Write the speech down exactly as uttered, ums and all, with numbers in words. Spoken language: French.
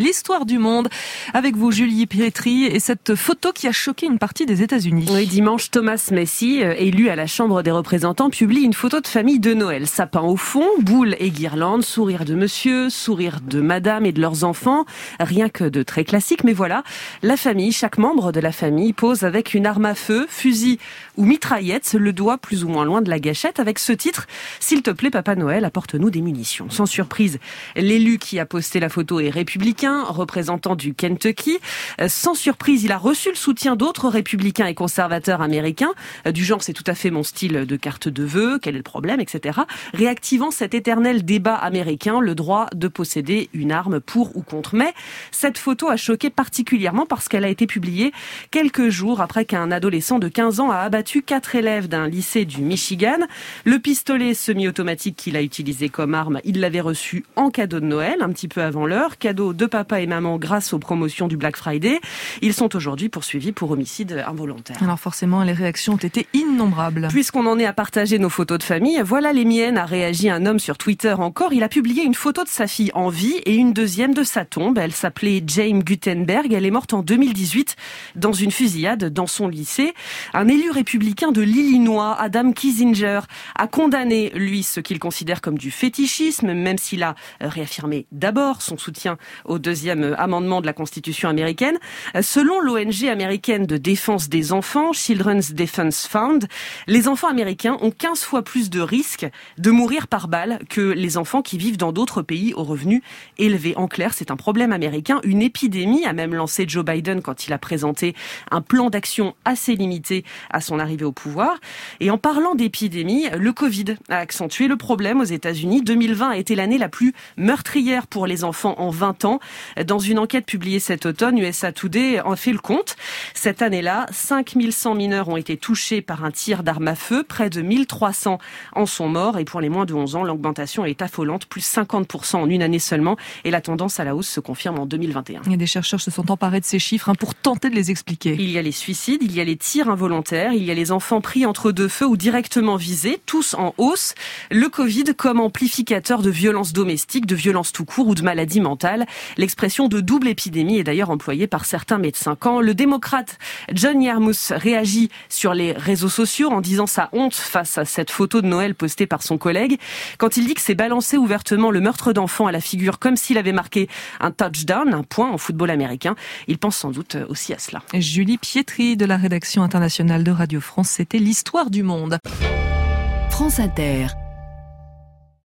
l'histoire du monde. Avec vous, Julie Pietri, et cette photo qui a choqué une partie des États-Unis. Oui, dimanche, Thomas Massie, élu à la Chambre des représentants, publie une photo de famille de Noël. Sapin au fond, boules et guirlandes, sourire de monsieur, sourire de madame et de leurs enfants. Rien que de très classique, mais voilà, la famille, chaque membre de la famille pose avec une arme à feu, fusil ou mitraillette, le doigt plus ou moins loin de la gâchette, avec ce titre « S'il te plaît, Papa Noël, apporte-nous des munitions ». Sans surprise, l'élu qui a posté la photo est républicain, représentant du Kentucky. Sans surprise, il a reçu le soutien d'autres républicains et conservateurs américains, du genre « c'est tout à fait mon style de carte de vœux, quel est le problème ?» et cetera, réactivant cet éternel débat américain, le droit de posséder une arme pour ou contre. Mais cette photo a choqué particulièrement parce qu'elle a été publiée quelques jours après qu'un adolescent de quinze ans a abattu quatre élèves d'un lycée du Michigan. Le pistolet semi-automatique qu'il a utilisé comme arme, il l'avait reçu en cadeau de Noël, un petit peu avant l'heure, cadeau de papa et maman grâce aux promotions du Black Friday. Ils sont aujourd'hui poursuivis pour homicide involontaire. Alors forcément, les réactions ont été innombrables. Puisqu'on en est à partager nos photos de famille, voilà les miennes, a réagi un homme sur Twitter encore. Il a publié une photo de sa fille en vie et une deuxième de sa tombe. Elle s'appelait Jane Gutenberg. Elle est morte en deux mille dix-huit dans une fusillade dans son lycée. Un élu républicain de l'Illinois, Adam Kinzinger, a condamné, lui, ce qu'il considère comme du fétichisme, même s'il a réaffirmé d'abord son soutien au deuxième amendement de la Constitution américaine. Selon l'O N G américaine de défense des enfants, Children's Defense Fund, les enfants américains ont quinze fois plus de risques de mourir par balle que les enfants qui vivent dans d'autres pays aux revenus élevés. En clair, c'est un problème américain. Une épidémie a même lancé Joe Biden quand il a présenté un plan d'action assez limité à son arrivée au pouvoir. Et en parlant d'épidémie, le Covid a accentué le problème aux États-Unis. deux mille vingt a été l'année la plus meurtrière pour les enfants en vingt ans. Dans une enquête publiée cet automne, U S A Today en fait le compte. Cette année-là, cinq mille cent mineurs ont été touchés par un tir d'arme à feu. Près de mille trois cents en sont morts. Et pour les moins de onze ans, l'augmentation est affolante, plus cinquante pour cent en une année seulement. Et la tendance à la hausse se confirme en deux mille vingt et un. Et des chercheurs se sont emparés de ces chiffres hein, pour tenter de les expliquer. Il y a les suicides, il y a les tirs involontaires, il y a les enfants pris entre deux feux ou directement visés, tous en hausse. Le Covid comme amplificateur de violences domestiques, de violences tout court ou de maladies mentales. L'expression de double épidémie est d'ailleurs employée par certains médecins. Quand le démocrate John Yarmouth réagit sur les réseaux sociaux en disant sa honte face à cette photo de Noël postée par son collègue, quand il dit que c'est balancer ouvertement le meurtre d'enfants à la figure comme s'il avait marqué un touchdown, un point en football américain, il pense sans doute aussi à cela. Julie Pietri de la rédaction internationale de Radio France, c'était l'histoire du monde. France Inter.